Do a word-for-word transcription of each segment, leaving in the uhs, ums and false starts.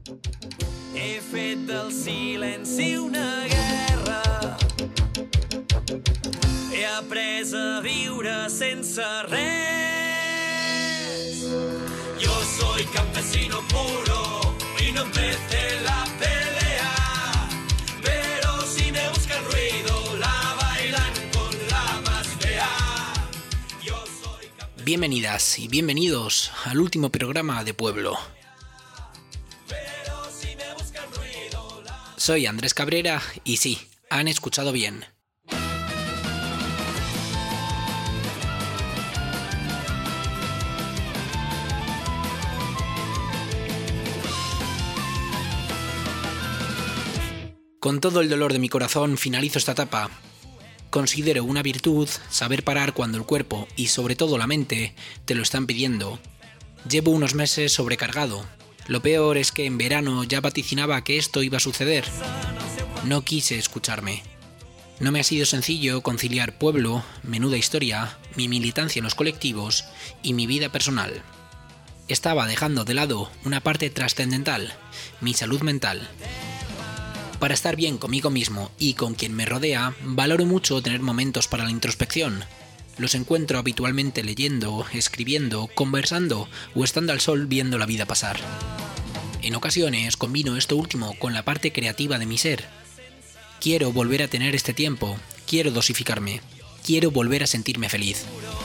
He fet del silenci una guerra. He après a viure sense res. Yo soy campesino puro y no empecé la pelea, pero si me buscan ruido la bailan con la más fea. Yo soy campesino. Bienvenidas y bienvenidos al último programa de Pueblo. Soy Andrés Cabrera y sí, han escuchado bien. Con todo el dolor de mi corazón finalizo esta etapa. Considero una virtud saber parar cuando el cuerpo y sobre todo la mente te lo están pidiendo. Llevo unos meses sobrecargado. Lo peor es que en verano ya vaticinaba que esto iba a suceder. No quise escucharme. No me ha sido sencillo conciliar pueblo, menuda historia, mi militancia en los colectivos y mi vida personal. Estaba dejando de lado una parte trascendental, mi salud mental. Para estar bien conmigo mismo y con quien me rodea, valoro mucho tener momentos para la introspección. Los encuentro habitualmente leyendo, escribiendo, conversando o estando al sol viendo la vida pasar. En ocasiones combino esto último con la parte creativa de mi ser. Quiero volver a tener este tiempo, quiero dosificarme, quiero volver a sentirme feliz.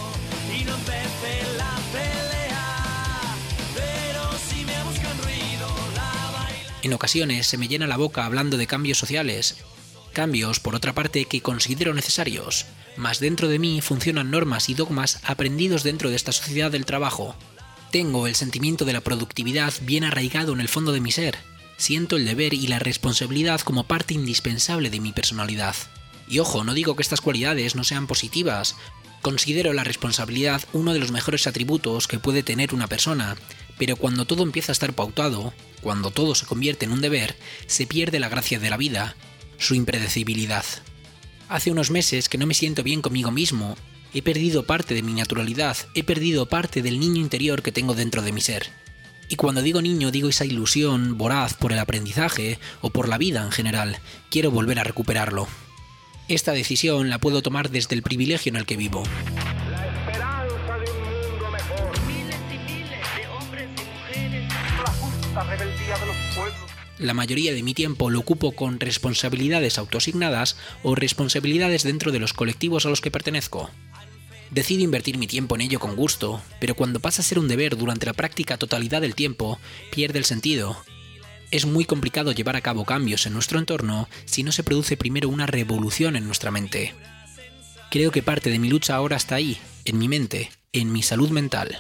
En ocasiones se me llena la boca hablando de cambios sociales. Cambios, por otra parte, que considero necesarios, mas dentro de mí funcionan normas y dogmas aprendidos dentro de esta sociedad del trabajo. Tengo el sentimiento de la productividad bien arraigado en el fondo de mi ser. Siento el deber y la responsabilidad como parte indispensable de mi personalidad. Y ojo, no digo que estas cualidades no sean positivas. Considero la responsabilidad uno de los mejores atributos que puede tener una persona, pero cuando todo empieza a estar pautado, cuando todo se convierte en un deber, se pierde la gracia de la vida, su impredecibilidad. Hace unos meses que no me siento bien conmigo mismo. He perdido parte de mi naturalidad, he perdido parte del niño interior que tengo dentro de mi ser. Y cuando digo niño, digo esa ilusión voraz por el aprendizaje o por la vida en general. Quiero volver a recuperarlo. Esta decisión la puedo tomar desde el privilegio en el que vivo. La esperanza de un mundo mejor. Miles y miles de hombres y mujeres. La justa rebeldía de los pueblos. La mayoría de mi tiempo lo ocupo con responsabilidades autoasignadas o responsabilidades dentro de los colectivos a los que pertenezco. Decido invertir mi tiempo en ello con gusto, pero cuando pasa a ser un deber durante la práctica totalidad del tiempo, pierde el sentido. Es muy complicado llevar a cabo cambios en nuestro entorno si no se produce primero una revolución en nuestra mente. Creo que parte de mi lucha ahora está ahí, en mi mente, en mi salud mental.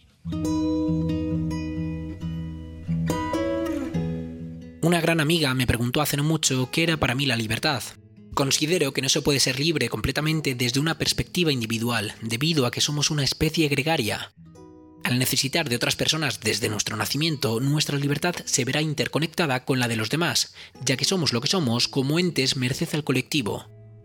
Una gran amiga me preguntó hace no mucho qué era para mí la libertad. Considero que no se puede ser libre completamente desde una perspectiva individual, debido a que somos una especie gregaria. Al necesitar de otras personas desde nuestro nacimiento, nuestra libertad se verá interconectada con la de los demás, ya que somos lo que somos como entes merced al colectivo.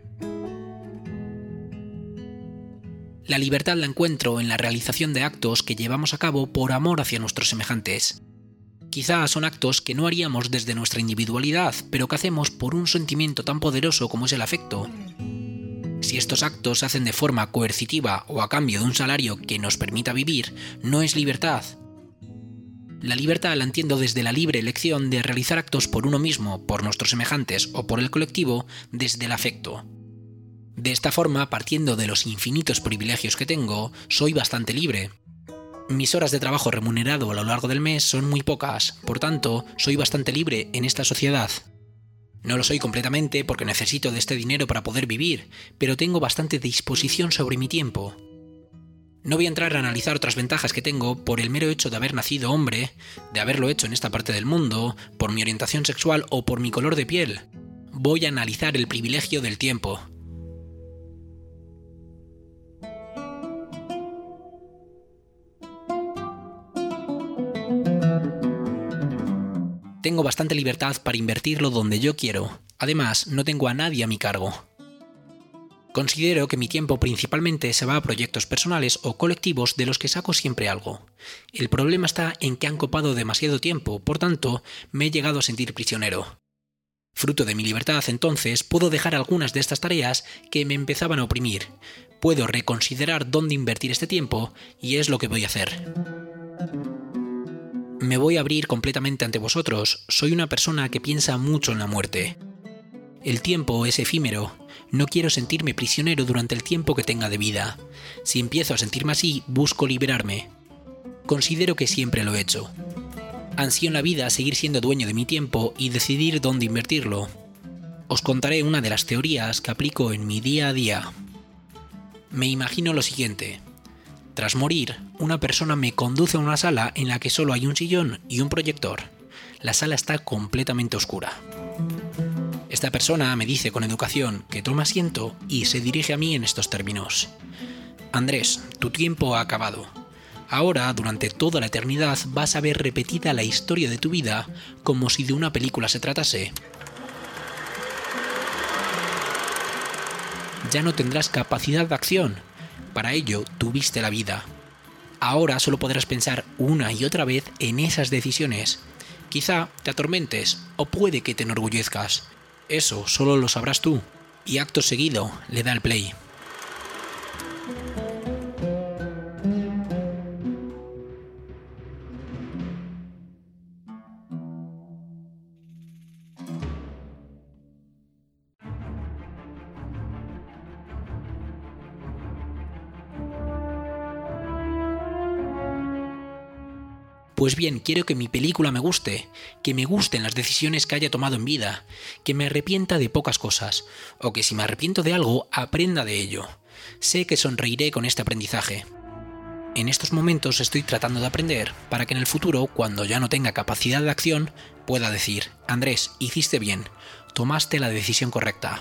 La libertad la encuentro en la realización de actos que llevamos a cabo por amor hacia nuestros semejantes. Quizás son actos que no haríamos desde nuestra individualidad, pero que hacemos por un sentimiento tan poderoso como es el afecto. Si estos actos se hacen de forma coercitiva o a cambio de un salario que nos permita vivir, no es libertad. La libertad la entiendo desde la libre elección de realizar actos por uno mismo, por nuestros semejantes o por el colectivo, desde el afecto. De esta forma, partiendo de los infinitos privilegios que tengo, soy bastante libre. Mis horas de trabajo remunerado a lo largo del mes son muy pocas, por tanto, soy bastante libre en esta sociedad. No lo soy completamente porque necesito de este dinero para poder vivir, pero tengo bastante disposición sobre mi tiempo. No voy a entrar a analizar otras ventajas que tengo por el mero hecho de haber nacido hombre, de haberlo hecho en esta parte del mundo, por mi orientación sexual o por mi color de piel. Voy a analizar el privilegio del tiempo. Tengo bastante libertad para invertirlo donde yo quiero. Además, no tengo a nadie a mi cargo. Considero que mi tiempo principalmente se va a proyectos personales o colectivos de los que saco siempre algo. El problema está en que han copado demasiado tiempo, por tanto, me he llegado a sentir prisionero. Fruto de mi libertad, entonces, puedo dejar algunas de estas tareas que me empezaban a oprimir. Puedo reconsiderar dónde invertir este tiempo y es lo que voy a hacer. Me voy a abrir completamente ante vosotros. Soy una persona que piensa mucho en la muerte. El tiempo es efímero. No quiero sentirme prisionero durante el tiempo que tenga de vida. Si empiezo a sentirme así, busco liberarme. Considero que siempre lo he hecho. Ansío en la vida seguir siendo dueño de mi tiempo y decidir dónde invertirlo. Os contaré una de las teorías que aplico en mi día a día. Me imagino lo siguiente. Tras morir, una persona me conduce a una sala en la que solo hay un sillón y un proyector. La sala está completamente oscura. Esta persona me dice con educación que tome asiento y se dirige a mí en estos términos. Andrés, tu tiempo ha acabado. Ahora, durante toda la eternidad, vas a ver repetida la historia de tu vida como si de una película se tratase. Ya no tendrás capacidad de acción. Para ello, tuviste la vida. Ahora solo podrás pensar una y otra vez en esas decisiones. Quizá te atormentes o puede que te enorgullezcas. Eso solo lo sabrás tú. Y acto seguido le da el play. Pues bien, quiero que mi película me guste, que me gusten las decisiones que haya tomado en vida, que me arrepienta de pocas cosas, o que si me arrepiento de algo, aprenda de ello. Sé que sonreiré con este aprendizaje. En estos momentos estoy tratando de aprender para que en el futuro, cuando ya no tenga capacidad de acción, pueda decir: Andrés, hiciste bien, tomaste la decisión correcta.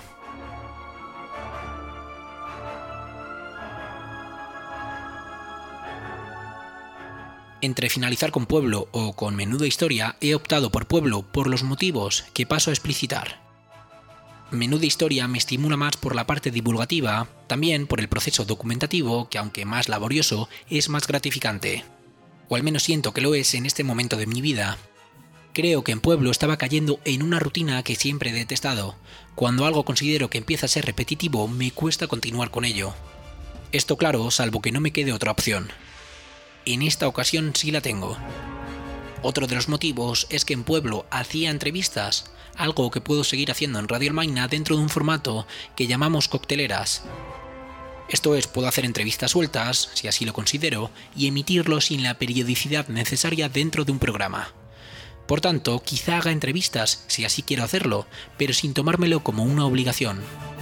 Entre finalizar con Pueblo o con Menuda Historia, he optado por Pueblo por los motivos que paso a explicitar. Menuda Historia me estimula más por la parte divulgativa, también por el proceso documentativo, que aunque más laborioso, es más gratificante. O al menos siento que lo es en este momento de mi vida. Creo que en Pueblo estaba cayendo en una rutina que siempre he detestado. Cuando algo considero que empieza a ser repetitivo, me cuesta continuar con ello. Esto claro, salvo que no me quede otra opción. En esta ocasión sí la tengo. Otro de los motivos es que en Pueblo hacía entrevistas, algo que puedo seguir haciendo en Radio Almaina dentro de un formato que llamamos cocteleras. Esto es, puedo hacer entrevistas sueltas, si así lo considero, y emitirlo sin la periodicidad necesaria dentro de un programa. Por tanto, quizá haga entrevistas, si así quiero hacerlo, pero sin tomármelo como una obligación.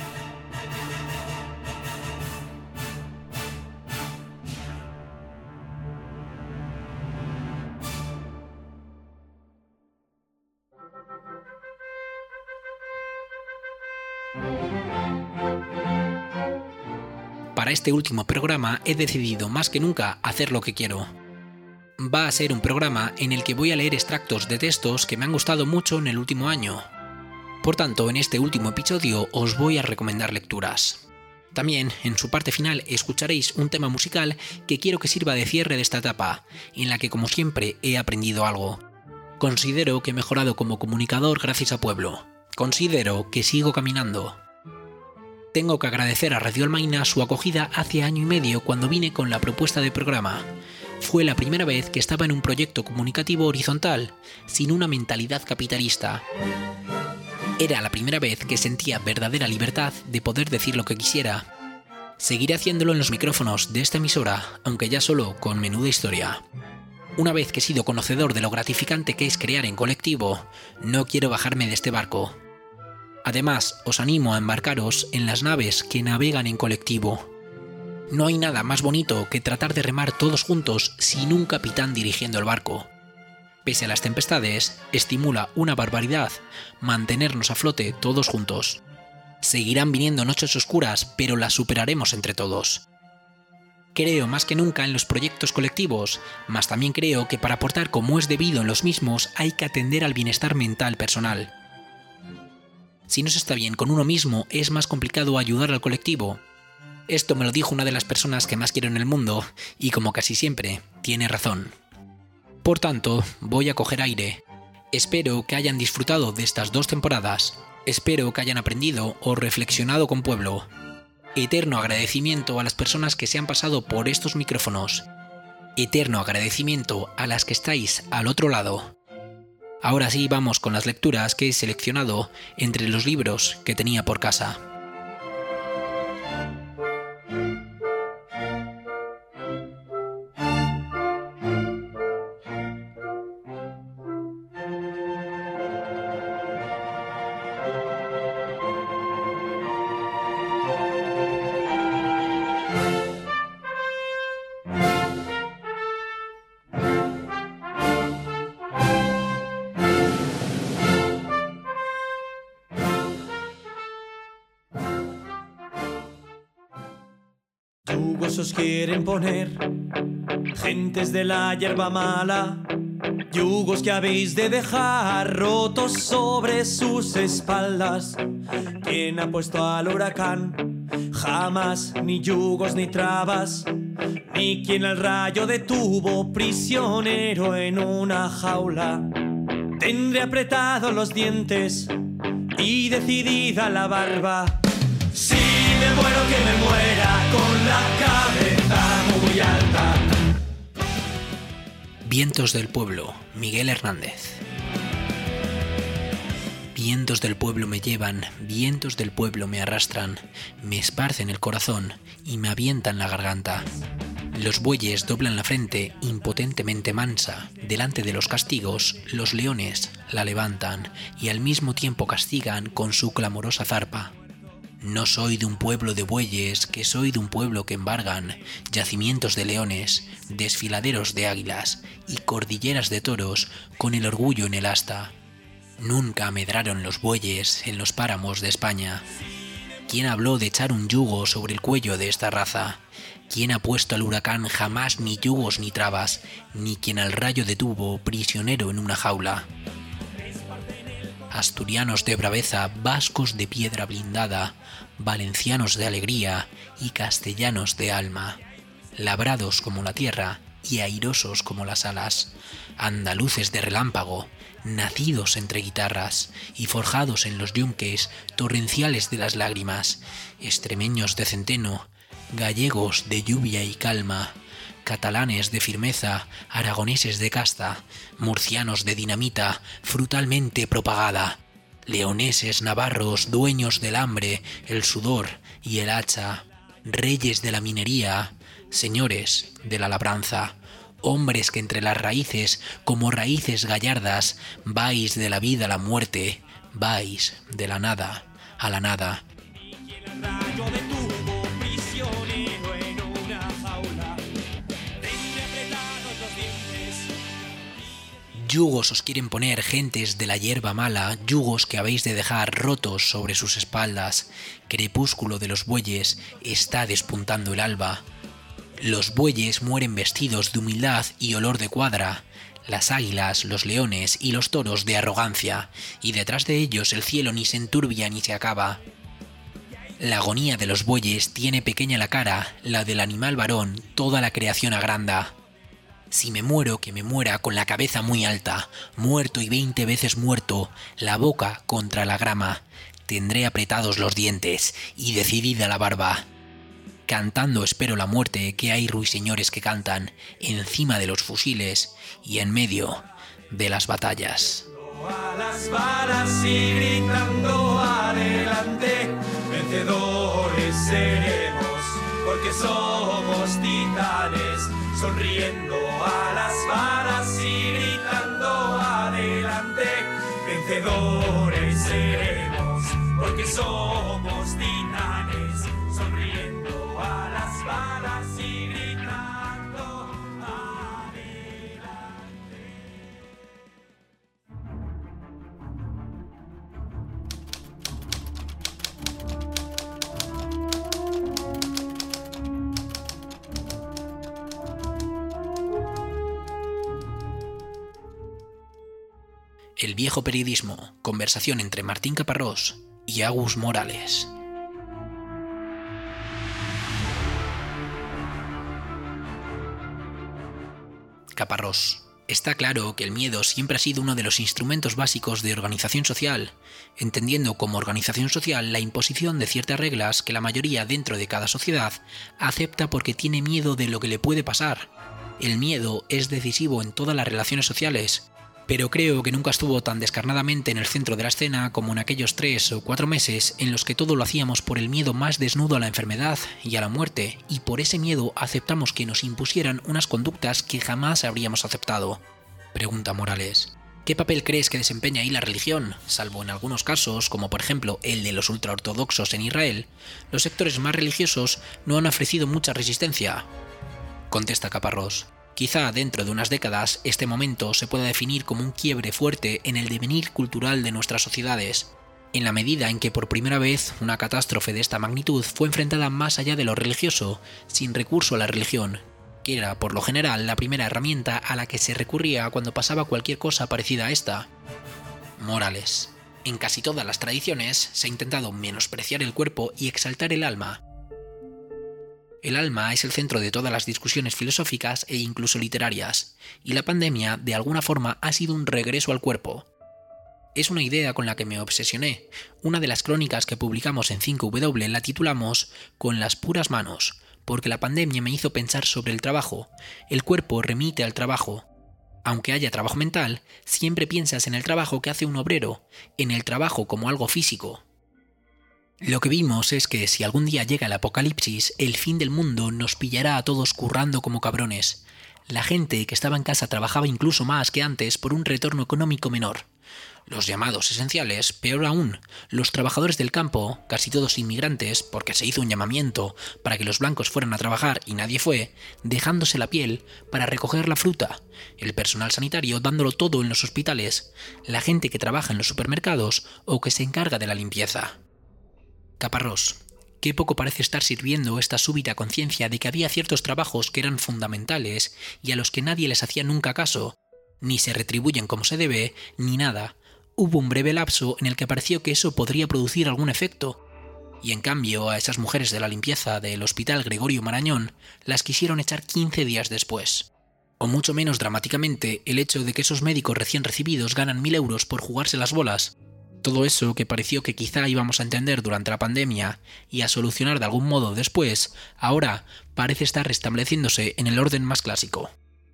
Para este último programa he decidido más que nunca hacer lo que quiero. Va a ser un programa en el que voy a leer extractos de textos que me han gustado mucho en el último año. Por tanto, en este último episodio os voy a recomendar lecturas. También, en su parte final, escucharéis un tema musical que quiero que sirva de cierre de esta etapa, en la que como siempre he aprendido algo. Considero que he mejorado como comunicador gracias a Pueblo. Considero que sigo caminando. Tengo que agradecer a Radio Almaina su acogida hace año y medio cuando vine con la propuesta de programa. Fue la primera vez que estaba en un proyecto comunicativo horizontal, sin una mentalidad capitalista. Era la primera vez que sentía verdadera libertad de poder decir lo que quisiera. Seguiré haciéndolo en los micrófonos de esta emisora, aunque ya solo con Menuda Historia. Una vez que he sido conocedor de lo gratificante que es crear en colectivo, no quiero bajarme de este barco. Además, os animo a embarcaros en las naves que navegan en colectivo. No hay nada más bonito que tratar de remar todos juntos sin un capitán dirigiendo el barco. Pese a las tempestades, estimula una barbaridad mantenernos a flote todos juntos. Seguirán viniendo noches oscuras, pero las superaremos entre todos. Creo más que nunca en los proyectos colectivos, mas también creo que para aportar como es debido en los mismos hay que atender al bienestar mental personal. Si no se está bien con uno mismo, es más complicado ayudar al colectivo. Esto me lo dijo una de las personas que más quiero en el mundo, y como casi siempre, tiene razón. Por tanto, voy a coger aire. Espero que hayan disfrutado de estas dos temporadas. Espero que hayan aprendido o reflexionado con pueblo. Eterno agradecimiento a las personas que se han pasado por estos micrófonos. Eterno agradecimiento a las que estáis al otro lado. Ahora sí, vamos con las lecturas que he seleccionado entre los libros que tenía por casa. Yugos os quieren poner, gentes de la hierba mala, yugos que habéis de dejar rotos sobre sus espaldas. ¿Quién ha puesto al huracán? Jamás, ni yugos ni trabas, ni quien al rayo detuvo prisionero en una jaula. Tendré apretados los dientes y decidida la barba. Si me muero, que me muera con la cabeza muy alta. Vientos del pueblo, Miguel Hernández. Vientos del pueblo me llevan, vientos del pueblo me arrastran, me esparcen el corazón y me avientan la garganta. Los bueyes doblan la frente impotentemente mansa, delante de los castigos, los leones la levantan y al mismo tiempo castigan con su clamorosa zarpa. No soy de un pueblo de bueyes, que soy de un pueblo que embargan yacimientos de leones, desfiladeros de águilas y cordilleras de toros con el orgullo en el asta. Nunca amedraron los bueyes en los páramos de España. ¿Quién habló de echar un yugo sobre el cuello de esta raza? ¿Quién ha puesto al huracán jamás ni yugos ni trabas, ni quien al rayo detuvo prisionero en una jaula? Asturianos de braveza, vascos de piedra blindada, valencianos de alegría y castellanos de alma, labrados como la tierra y airosos como las alas, andaluces de relámpago, nacidos entre guitarras y forjados en los yunques torrenciales de las lágrimas, extremeños de centeno, gallegos de lluvia y calma, catalanes de firmeza, aragoneses de casta, murcianos de dinamita frutalmente propagada, leoneses navarros dueños del hambre, el sudor y el hacha, reyes de la minería, señores de la labranza, hombres que entre las raíces, como raíces gallardas, vais de la vida a la muerte, vais de la nada a la nada. Yugos os quieren poner, gentes de la hierba mala, yugos que habéis de dejar rotos sobre sus espaldas. Crepúsculo de los bueyes, está despuntando el alba. Los bueyes mueren vestidos de humildad y olor de cuadra, las águilas, los leones y los toros de arrogancia, y detrás de ellos el cielo ni se enturbia ni se acaba. La agonía de los bueyes tiene pequeña la cara, la del animal varón, toda la creación agranda. Si me muero, que me muera con la cabeza muy alta, muerto y veinte veces muerto, la boca contra la grama, tendré apretados los dientes y decidida la barba. Cantando espero la muerte, que hay ruiseñores que cantan encima de los fusiles y en medio de las batallas. A las varas y gritando adelante, vencedores seremos, porque somos titanes, sonriendo a las varas y gritando adelante, vencedores seremos, porque somos titanes, sonriendo a las varas y gritando adelante. El viejo periodismo, conversación entre Martín Caparrós y Agus Morales. Caparrós. Está claro que el miedo siempre ha sido uno de los instrumentos básicos de organización social, entendiendo como organización social la imposición de ciertas reglas que la mayoría dentro de cada sociedad acepta porque tiene miedo de lo que le puede pasar. El miedo es decisivo en todas las relaciones sociales, pero creo que nunca estuvo tan descarnadamente en el centro de la escena como en aquellos tres o cuatro meses en los que todo lo hacíamos por el miedo más desnudo a la enfermedad y a la muerte, y por ese miedo aceptamos que nos impusieran unas conductas que jamás habríamos aceptado. Pregunta Morales. ¿Qué papel crees que desempeña ahí la religión? Salvo en algunos casos, como por ejemplo el de los ultraortodoxos en Israel, los sectores más religiosos no han ofrecido mucha resistencia. Contesta Caparrós. Quizá dentro de unas décadas este momento se pueda definir como un quiebre fuerte en el devenir cultural de nuestras sociedades, en la medida en que por primera vez una catástrofe de esta magnitud fue enfrentada más allá de lo religioso, sin recurso a la religión, que era por lo general la primera herramienta a la que se recurría cuando pasaba cualquier cosa parecida a esta. Morales. En casi todas las tradiciones se ha intentado menospreciar el cuerpo y exaltar el alma. El alma es el centro de todas las discusiones filosóficas e incluso literarias, y la pandemia, de alguna forma, ha sido un regreso al cuerpo. Es una idea con la que me obsesioné. Una de las crónicas que publicamos en cinco W la titulamos Con las puras manos, porque la pandemia me hizo pensar sobre el trabajo. El cuerpo remite al trabajo. Aunque haya trabajo mental, siempre piensas en el trabajo que hace un obrero, en el trabajo como algo físico. Lo que vimos es que si algún día llega el apocalipsis, el fin del mundo nos pillará a todos currando como cabrones. La gente que estaba en casa trabajaba incluso más que antes por un retorno económico menor. Los llamados esenciales, peor aún, los trabajadores del campo, casi todos inmigrantes, porque se hizo un llamamiento para que los blancos fueran a trabajar y nadie fue, dejándose la piel para recoger la fruta, el personal sanitario dándolo todo en los hospitales, la gente que trabaja en los supermercados o que se encarga de la limpieza. Caparrós. Qué poco parece estar sirviendo esta súbita conciencia de que había ciertos trabajos que eran fundamentales y a los que nadie les hacía nunca caso, ni se retribuyen como se debe, ni nada. Hubo un breve lapso en el que pareció que eso podría producir algún efecto, y en cambio a esas mujeres de la limpieza del Hospital Gregorio Marañón las quisieron echar quince días después. O mucho menos dramáticamente el hecho de que esos médicos recién recibidos ganan mil euros por jugarse las bolas. Todo eso que pareció que quizá íbamos a entender durante la pandemia y a solucionar de algún modo después, ahora parece estar restableciéndose en el orden más clásico.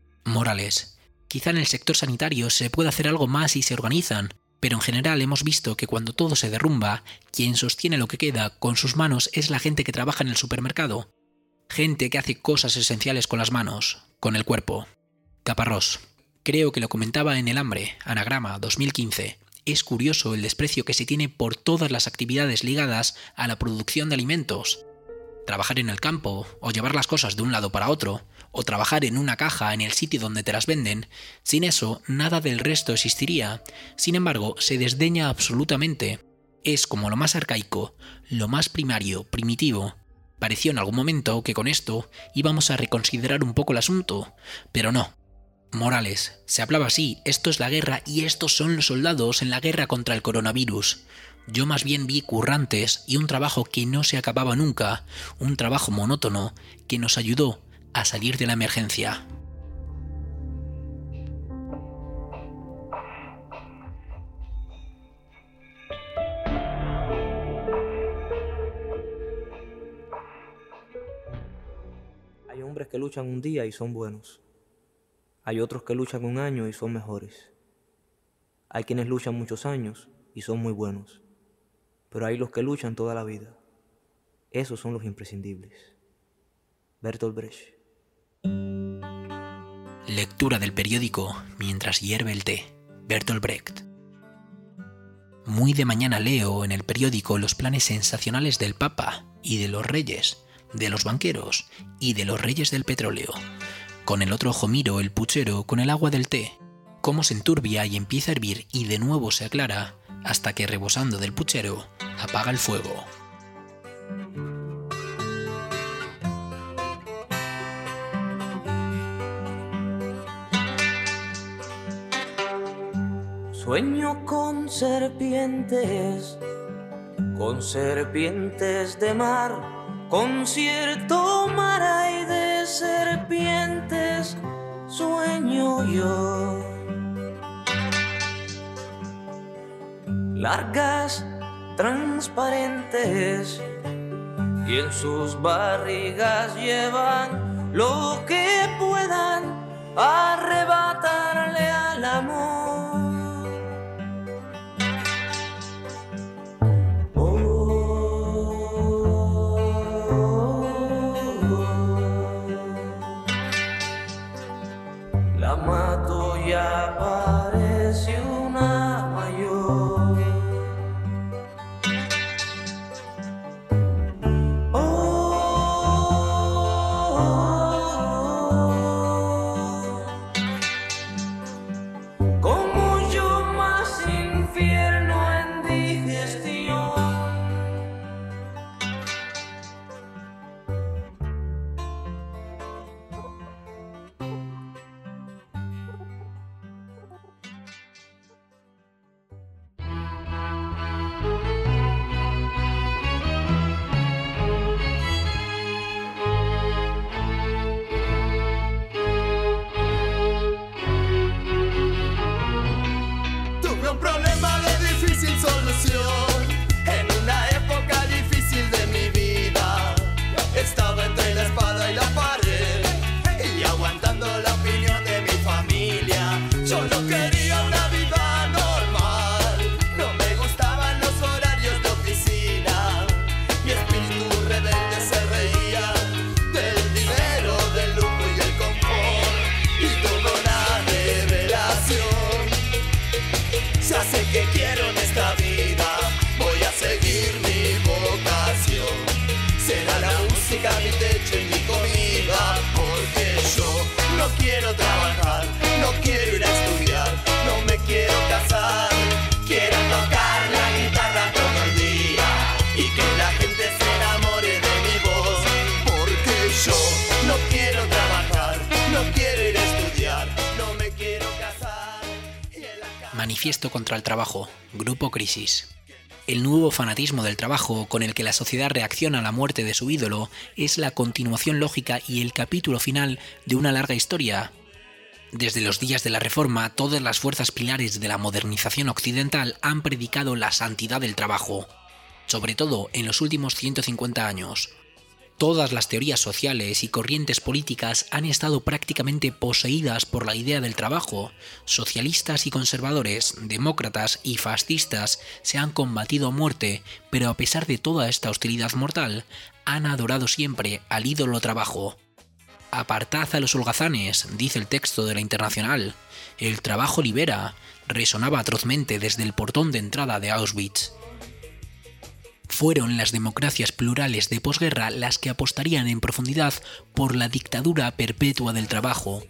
Morales. Quizá en el sector sanitario se pueda hacer algo más si se organizan, pero en general hemos visto que cuando todo se derrumba, quien sostiene lo que queda con sus manos es la gente que trabaja en el supermercado. Gente que hace cosas esenciales con las manos, con el cuerpo. Caparrós. Creo que lo comentaba en El Hambre, Anagrama dos mil quince. Es curioso el desprecio que se tiene por todas las actividades ligadas a la producción de alimentos. Trabajar en el campo, o llevar las cosas de un lado para otro, o trabajar en una caja en el sitio donde te las venden, sin eso nada del resto existiría. Sin embargo, se desdeña absolutamente. Es como lo más arcaico, lo más primario, primitivo. Pareció en algún momento que con esto íbamos a reconsiderar un poco el asunto, pero no. Morales. Se hablaba así, esto es la guerra y estos son los soldados en la guerra contra el coronavirus. Yo más bien vi currantes y un trabajo que no se acababa nunca, un trabajo monótono que nos ayudó a salir de la emergencia. Hay hombres que luchan un día y son buenos. Hay otros que luchan un año y son mejores. Hay quienes luchan muchos años y son muy buenos. Pero hay los que luchan toda la vida. Esos son los imprescindibles. Bertolt Brecht. Lectura del periódico mientras hierve el té. Bertolt Brecht. Muy de mañana leo en el periódico los planes sensacionales del Papa y de los reyes, de los banqueros y de los reyes del petróleo. Con el otro ojo miro el puchero con el agua del té, cómo se enturbia y empieza a hervir y de nuevo se aclara, hasta que rebosando del puchero, apaga el fuego. Sueño con serpientes con serpientes de mar, con cierto mar hay de serpientes, sueño yo. Largas, transparentes, y en sus barrigas llevan lo que puedan arrebatarle al amor. La mato y aparece una mayor. Oh, como yo más infierno en digestión. Tuve un problema de difícil solución en una época difícil de mi vida. Estaba entre la espada y la pared y aguantando la opinión de mi familia. Yo no quería una vida normal, no me gustaban los horarios de oficina. Mi espíritu rebelde se reía del dinero, del lujo y el confort, y tuve una revelación. Ya sé que quiero en esta vida, voy a seguir mi vocación. Será la música mi techo y mi comida, porque yo no quiero trabajar, no quiero ir a estudiar, no me quiero casar. Quiero tocar la guitarra todo el día y que la gente se enamore de mi voz, porque yo no quiero trabajar, no quiero ir a estudiar, no me quiero casar. Y en la ca- Manifiesto contra el trabajo. Grupo Crisis. El nuevo fanatismo del trabajo con el que la sociedad reacciona a la muerte de su ídolo es la continuación lógica y el capítulo final de una larga historia. Desde los días de la Reforma, todas las fuerzas pilares de la modernización occidental han predicado la santidad del trabajo, sobre todo en los últimos ciento cincuenta años. Todas las teorías sociales y corrientes políticas han estado prácticamente poseídas por la idea del trabajo. Socialistas y conservadores, demócratas y fascistas se han combatido a muerte, pero a pesar de toda esta hostilidad mortal, han adorado siempre al ídolo trabajo. «Apartad a los holgazanes», dice el texto de la Internacional. «El trabajo libera», resonaba atrozmente desde el portón de entrada de Auschwitz. Fueron las democracias plurales de posguerra las que apostarían en profundidad por la dictadura perpetua del trabajo.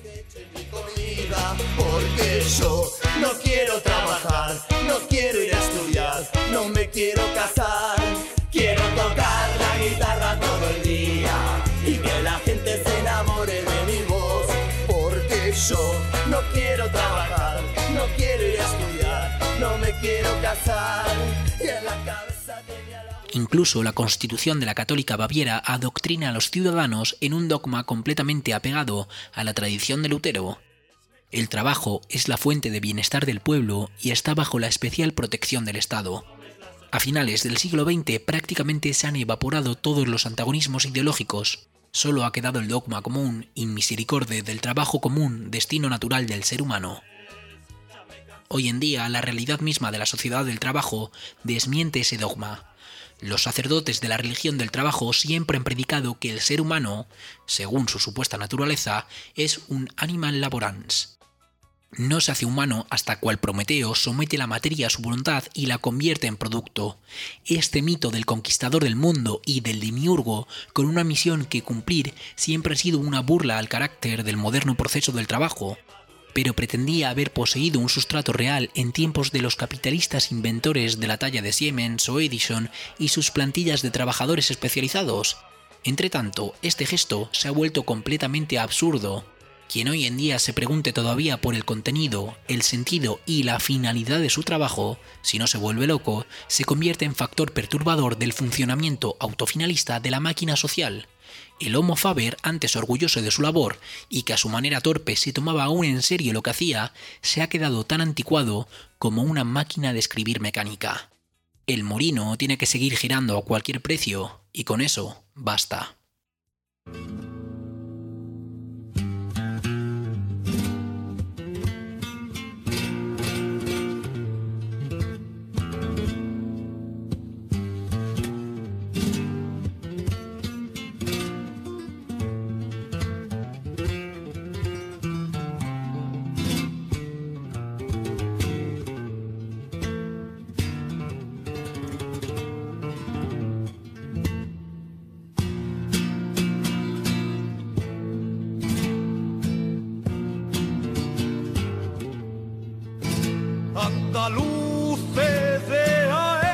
Porque yo no quiero trabajar, no quiero ir a estudiar, no me quiero casar. Quiero tocar la guitarra todo el día y que la gente se enamore de mi voz. Porque yo no quiero trabajar, no quiero ir a estudiar, no me quiero casar. Y en la cabeza tenía la... Incluso la Constitución de la Católica Baviera adoctrina a los ciudadanos en un dogma completamente apegado a la tradición de Lutero. El trabajo es la fuente de bienestar del pueblo y está bajo la especial protección del Estado. A finales del siglo veinte prácticamente se han evaporado todos los antagonismos ideológicos. Solo ha quedado el dogma común, in misericordia, del trabajo común, destino natural del ser humano. Hoy en día, la realidad misma de la sociedad del trabajo desmiente ese dogma. Los sacerdotes de la religión del trabajo siempre han predicado que el ser humano, según su supuesta naturaleza, es un animal laborans. No se hace humano hasta cual Prometeo somete la materia a su voluntad y la convierte en producto. Este mito del conquistador del mundo y del demiurgo, con una misión que cumplir, siempre ha sido una burla al carácter del moderno proceso del trabajo, pero pretendía haber poseído un sustrato real en tiempos de los capitalistas inventores de la talla de Siemens o Edison y sus plantillas de trabajadores especializados. Entretanto, este gesto se ha vuelto completamente absurdo. Quien hoy en día se pregunte todavía por el contenido, el sentido y la finalidad de su trabajo, si no se vuelve loco, se convierte en factor perturbador del funcionamiento autofinalista de la máquina social. El Homo faber, antes orgulloso de su labor y que a su manera torpe se tomaba aún en serio lo que hacía, se ha quedado tan anticuado como una máquina de escribir mecánica. El molino tiene que seguir girando a cualquier precio y con eso basta. Andaluces de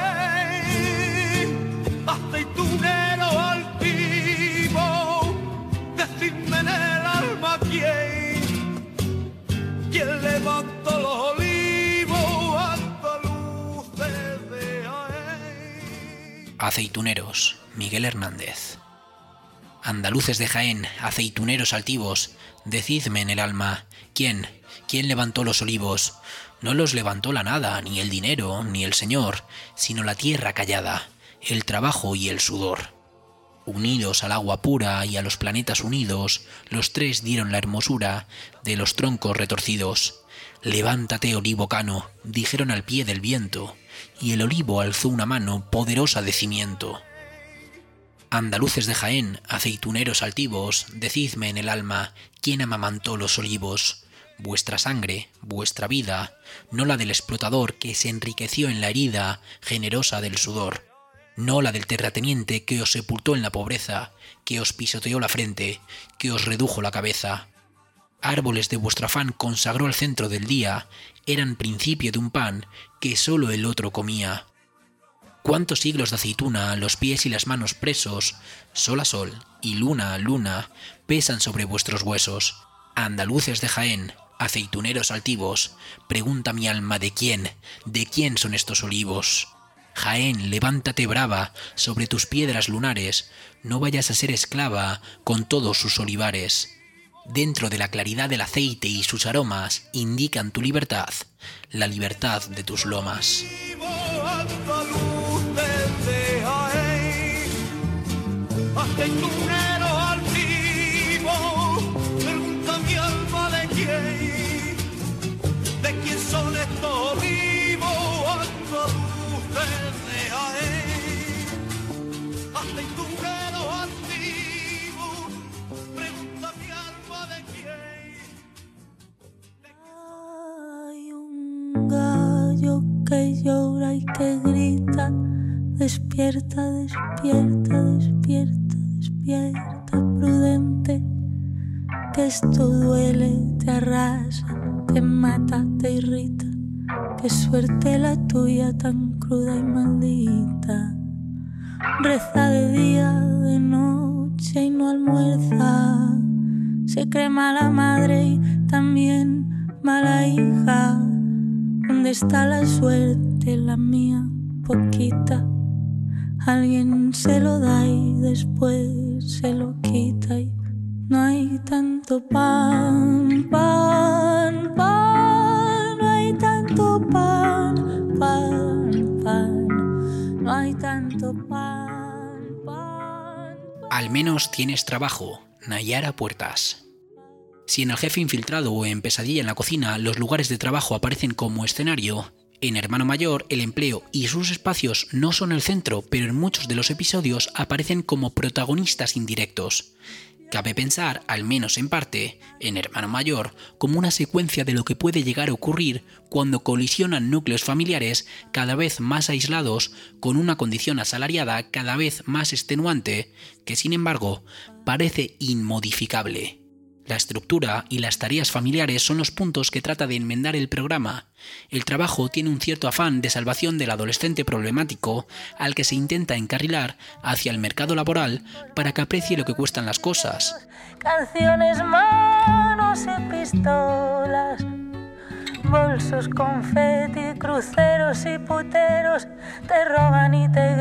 Jaén, aceitunero altivo, decidme en el alma quién, quién levantó los olivos, andaluces de Jaén. Aceituneros, Miguel Hernández. Andaluces de Jaén, aceituneros altivos, decidme en el alma, ¿quién? ¿Quién levantó los olivos? No los levantó la nada, ni el dinero, ni el Señor, sino la tierra callada, el trabajo y el sudor. Unidos al agua pura y a los planetas unidos, los tres dieron la hermosura de los troncos retorcidos. Levántate, olivo cano, dijeron al pie del viento, y el olivo alzó una mano poderosa de cimiento. Andaluces de Jaén, aceituneros altivos, decidme en el alma, ¿quién amamantó los olivos? Vuestra sangre, vuestra vida, no la del explotador que se enriqueció en la herida generosa del sudor, no la del terrateniente que os sepultó en la pobreza, que os pisoteó la frente, que os redujo la cabeza. Árboles de vuestro afán consagró al centro del día, eran principio de un pan que sólo el otro comía. Cuántos siglos de aceituna, los pies y las manos presos, sol a sol y luna a luna, pesan sobre vuestros huesos. Andaluces de Jaén, aceituneros altivos, pregunta mi alma de quién, de quién son estos olivos. Jaén, levántate brava sobre tus piedras lunares, no vayas a ser esclava con todos sus olivares. Dentro de la claridad del aceite y sus aromas indican tu libertad, la libertad de tus lomas. Andaluces de Jaén, aceitunero altivo, pregunta mi alma de quién, de quién son estos olivos, andaluces de Jaén, aceitunero altivo, pregunta mi alma de quién. Hay un gallo que llora y que grita, despierta, despierta, despierta, despierta, prudente, que esto duele, te arrasa, te mata, te irrita, qué suerte la tuya tan cruda y maldita. Reza de día, de noche y no almuerza, se cree mala madre y también mala hija. ¿Dónde está la suerte, la mía, poquita? Alguien se lo da y después se lo quita y no hay tanto pan, pan, pan, no hay tanto pan, pan, pan, no hay tanto pan, pan, pan. Al menos tienes trabajo, Nayara Puertas. Si en El jefe infiltrado o en Pesadilla en la cocina los lugares de trabajo aparecen como escenario, en Hermano Mayor el empleo y sus espacios no son el centro, pero en muchos de los episodios aparecen como protagonistas indirectos. Cabe pensar, al menos en parte, en Hermano Mayor como una secuencia de lo que puede llegar a ocurrir cuando colisionan núcleos familiares cada vez más aislados con una condición asalariada cada vez más extenuante, que sin embargo parece inmodificable. La estructura y las tareas familiares son los puntos que trata de enmendar el programa. El trabajo tiene un cierto afán de salvación del adolescente problemático al que se intenta encarrilar hacia el mercado laboral para que aprecie lo que cuestan las cosas. Canciones, mano bombos y pistolas, bolsos, confeti, cruceros y puteros, te roban y te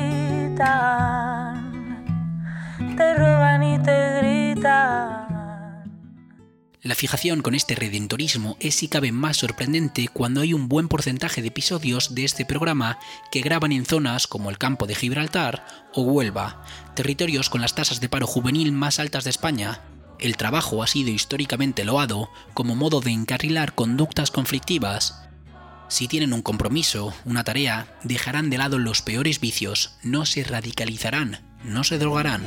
gritan, te roban y te gritan. La fijación con este redentorismo es si cabe más sorprendente cuando hay un buen porcentaje de episodios de este programa que graban en zonas como el campo de Gibraltar o Huelva, territorios con las tasas de paro juvenil más altas de España. El trabajo ha sido históricamente loado como modo de encarrilar conductas conflictivas. Si tienen un compromiso, una tarea, dejarán de lado los peores vicios, no se radicalizarán, no se drogarán.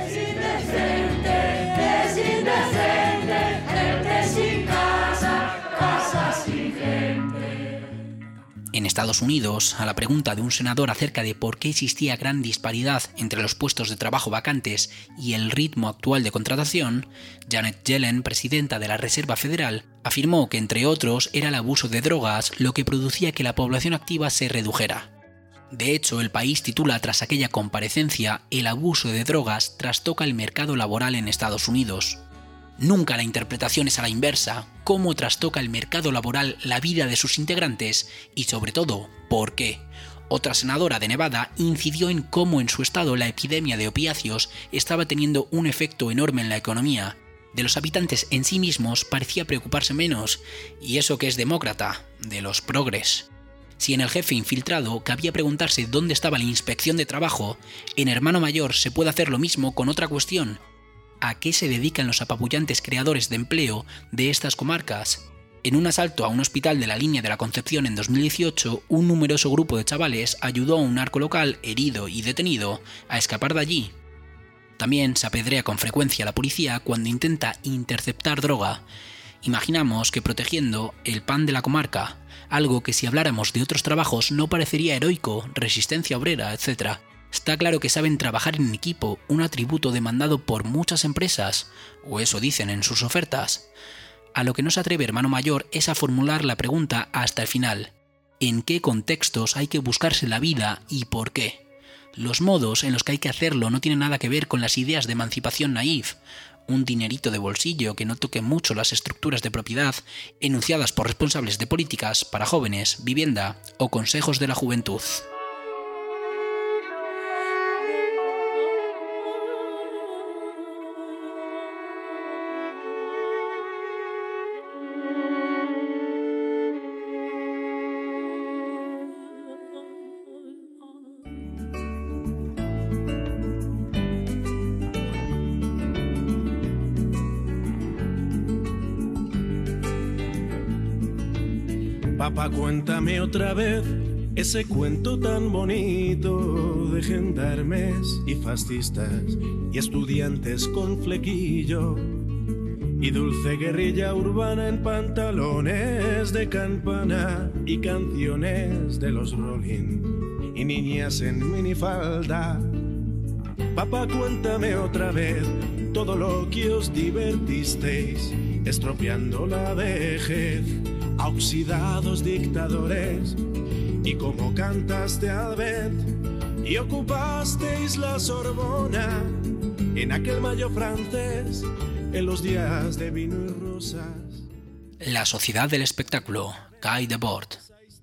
En Estados Unidos, a la pregunta de un senador acerca de por qué existía gran disparidad entre los puestos de trabajo vacantes y el ritmo actual de contratación, Janet Yellen, presidenta de la Reserva Federal, afirmó que entre otros era el abuso de drogas lo que producía que la población activa se redujera. De hecho, el país titula tras aquella comparecencia "El abuso de drogas trastoca el mercado laboral en Estados Unidos". Nunca la interpretación es a la inversa, cómo trastoca el mercado laboral la vida de sus integrantes y sobre todo, ¿por qué? Otra senadora de Nevada incidió en cómo en su estado la epidemia de opiáceos estaba teniendo un efecto enorme en la economía. De los habitantes en sí mismos parecía preocuparse menos, y eso que es demócrata, de los progres. Si en el jefe infiltrado cabía preguntarse dónde estaba la inspección de trabajo, en Hermano Mayor se puede hacer lo mismo con otra cuestión. ¿A qué se dedican los apabullantes creadores de empleo de estas comarcas? En un asalto a un hospital de la línea de la Concepción en dos mil dieciocho, un numeroso grupo de chavales ayudó a un narco local herido y detenido a escapar de allí. También se apedrea con frecuencia a la policía cuando intenta interceptar droga. Imaginamos que protegiendo el pan de la comarca, algo que si habláramos de otros trabajos no parecería heroico, resistencia obrera, etcétera. Está claro que saben trabajar en equipo, un atributo demandado por muchas empresas, o eso dicen en sus ofertas. A lo que no se atreve Hermano Mayor es a formular la pregunta hasta el final. ¿En qué contextos hay que buscarse la vida y por qué? Los modos en los que hay que hacerlo no tienen nada que ver con las ideas de emancipación naif, un dinerito de bolsillo que no toque mucho las estructuras de propiedad enunciadas por responsables de políticas para jóvenes, vivienda o consejos de la juventud. Papá, cuéntame otra vez ese cuento tan bonito de gendarmes y fascistas y estudiantes con flequillo y dulce guerrilla urbana en pantalones de campana y canciones de los Rolling y niñas en minifalda. Papá, cuéntame otra vez todo lo que os divertisteis estropeando la vejez a oxidados dictadores y cómo cantaste al vent y ocupasteis la Sorbona en aquel mayo francés en los días de vino y rosas. La sociedad del espectáculo, Guy Debord.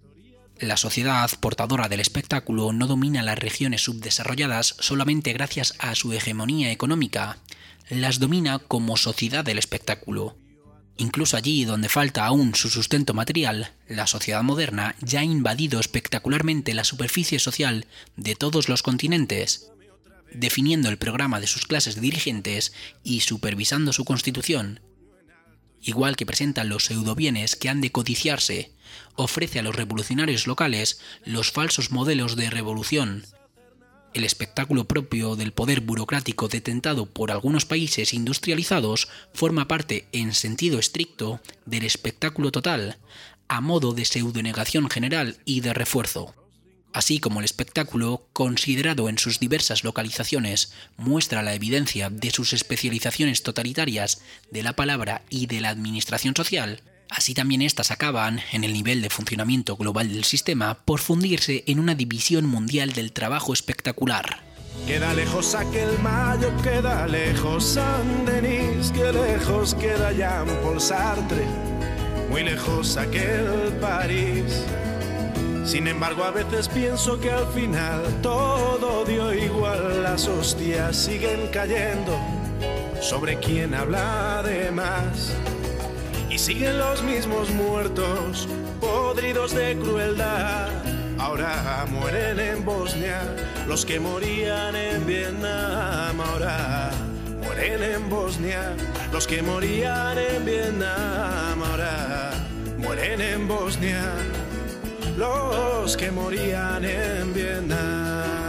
La sociedad portadora del espectáculo no domina las regiones subdesarrolladas solamente gracias a su hegemonía económica, las domina como sociedad del espectáculo. Incluso allí donde falta aún su sustento material, la sociedad moderna ya ha invadido espectacularmente la superficie social de todos los continentes, definiendo el programa de sus clases dirigentes y supervisando su constitución. Igual que presenta los pseudobienes que han de codiciarse, ofrece a los revolucionarios locales los falsos modelos de revolución. El espectáculo propio del poder burocrático detentado por algunos países industrializados forma parte, en sentido estricto, del espectáculo total, a modo de pseudonegación general y de refuerzo. Así como el espectáculo, considerado en sus diversas localizaciones, muestra la evidencia de sus especializaciones totalitarias de la palabra y de la administración social, así también éstas acaban, en el nivel de funcionamiento global del sistema, por fundirse en una división mundial del trabajo espectacular. Queda lejos aquel mayo, queda lejos Saint-Denis, que lejos queda Jean-Paul Sartre, muy lejos aquel París. Sin embargo, a veces pienso que al final todo dio igual, las hostias siguen cayendo sobre quien habla de más. Y siguen los mismos muertos, podridos de crueldad. Ahora mueren en Bosnia los que morían en Vietnam. Ahora mueren en Bosnia los que morían en Vietnam. Ahora mueren en Bosnia los que morían en Vietnam.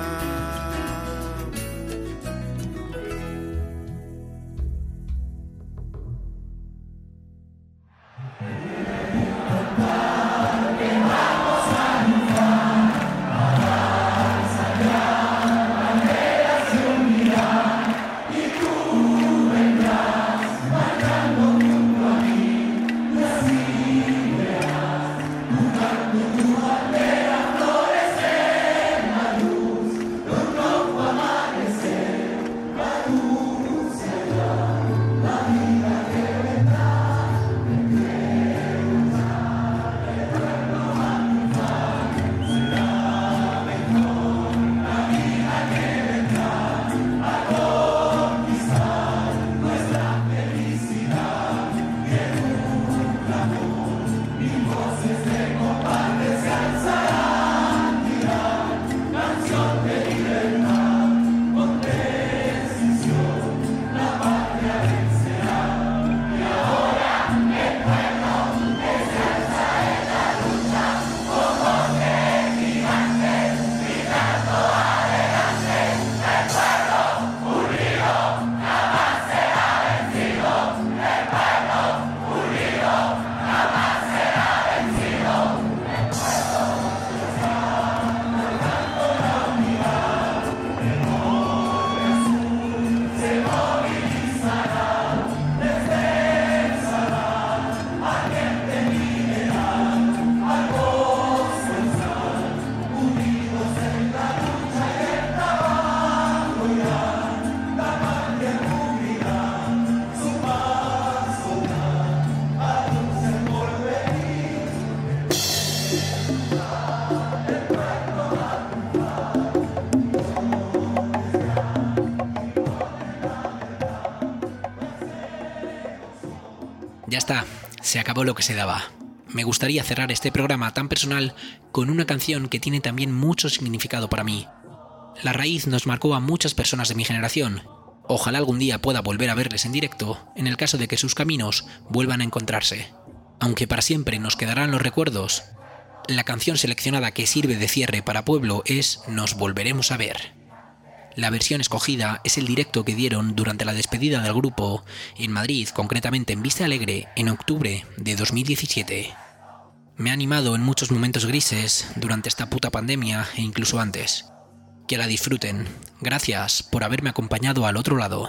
Ya está, se acabó lo que se daba. Me gustaría cerrar este programa tan personal con una canción que tiene también mucho significado para mí. La Raíz nos marcó a muchas personas de mi generación. Ojalá algún día pueda volver a verles en directo, en el caso de que sus caminos vuelvan a encontrarse. Aunque para siempre nos quedarán los recuerdos, la canción seleccionada que sirve de cierre para Pueblo es Nos volveremos a ver. La versión escogida es el directo que dieron durante la despedida del grupo en Madrid, concretamente en Vista Alegre, en octubre de dos mil diecisiete. Me ha animado en muchos momentos grises durante esta puta pandemia e incluso antes. Que la disfruten. Gracias por haberme acompañado al otro lado.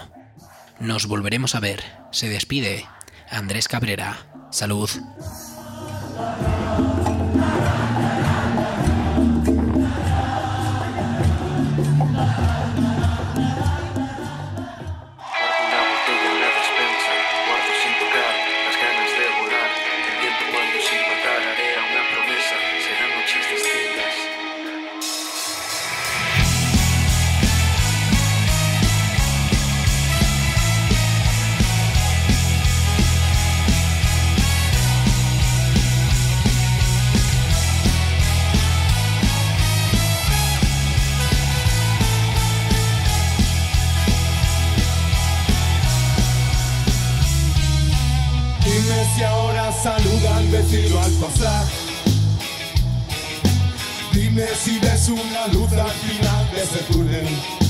Nos volveremos a ver. Se despide Andrés Cabrera. Salud. Si ahora saluda al vecino al pasar. Dime si ves una luz al final de ese túnel.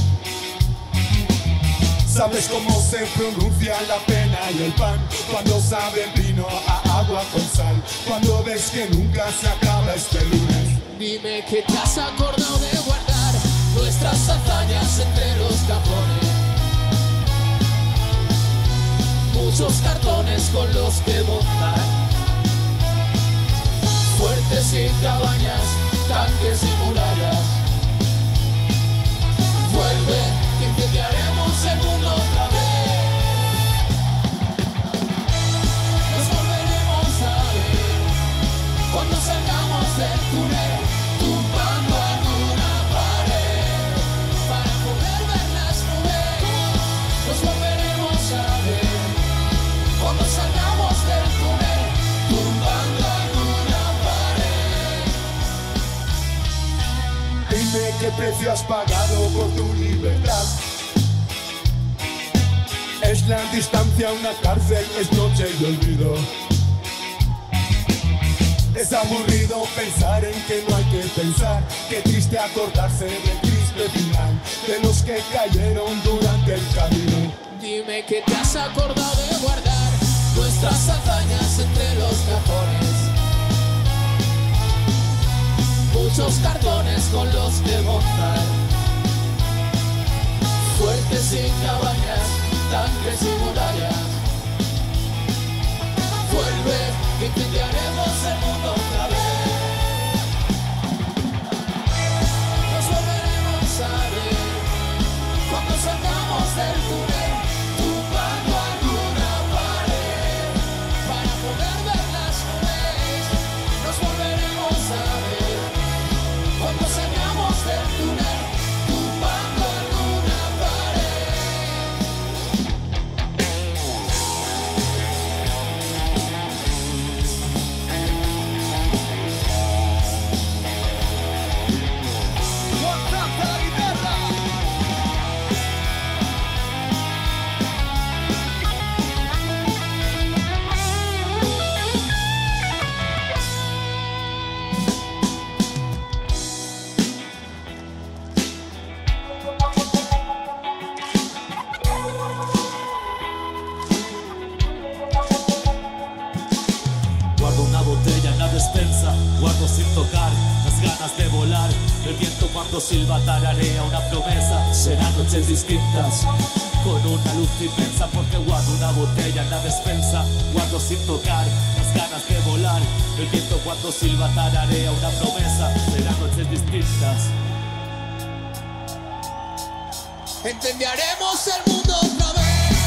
¿Sabes cómo se pronuncia la pena y el pan? Cuando sabe vino a agua con sal. Cuando ves que nunca se acaba este lunes. Dime que te has acordado de guardar nuestras hazañas entre los cajones. Muchos cartones con los que montar. Fuertes y cabañas, tanques y murallas. Fuera ¿Qué precio has pagado por tu libertad? Es la distancia a una cárcel, es noche y olvido. Es aburrido pensar en que no hay que pensar. Qué triste acordarse del triste final de los que cayeron durante el camino. Dime que te has acordado de guardar nuestras hazañas entre los cajones. Muchos cartones con los que montar. Fuertes y cabañas, tanques y murallas. Vuelve, que incendiaremos el mundo otra vez. Nos volveremos a ver cuando salgamos del túnel, tumbando alguna pared para poder ver las nubes. Nos volveremos a ver cuando salgamos del túnel, tumbando alguna pared. Guardo una botella en la despensa, guardo sin tocar las ganas de volar. El viento cuando silba tararea una promesa. Serán noches distintas, con una luz inmensa. Porque guardo una botella en la despensa, guardo sin tocar las ganas de volar. El viento cuando silba tararea una promesa. Serán noches distintas. Entenderemos el mundo otra vez.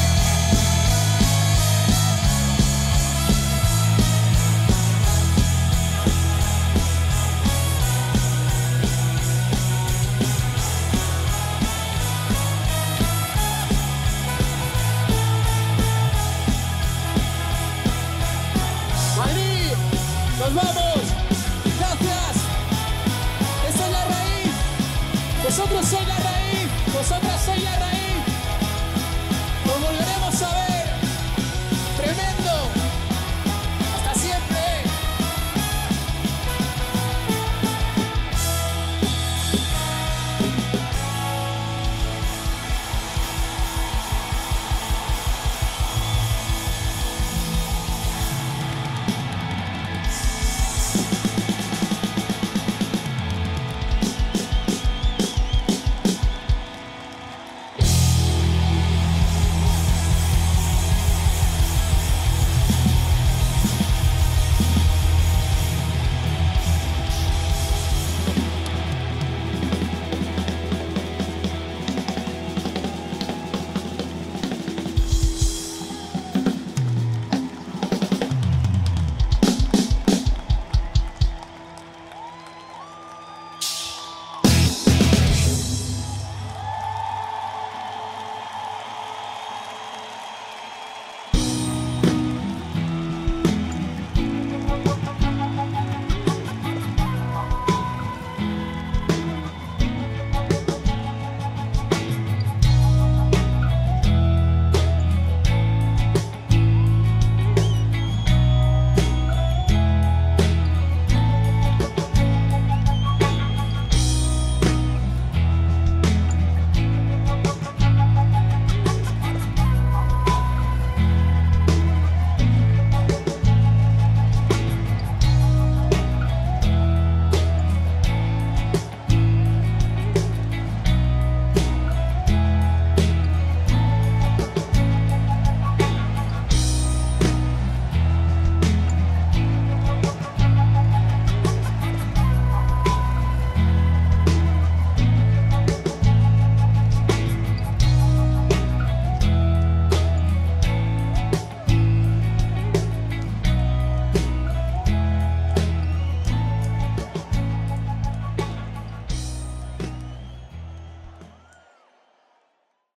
Madrid, nos vamos. Gracias. Esa es la raíz. Vosotros sois la